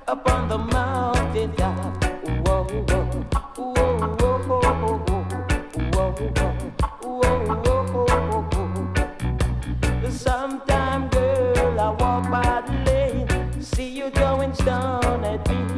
up on the mountain top. Whoa, whoa, whoa, whoa, whoa, whoa, whoa, whoa, whoa, whoa. Sometime, girl, I walk by the lane, see you throwing stone at me.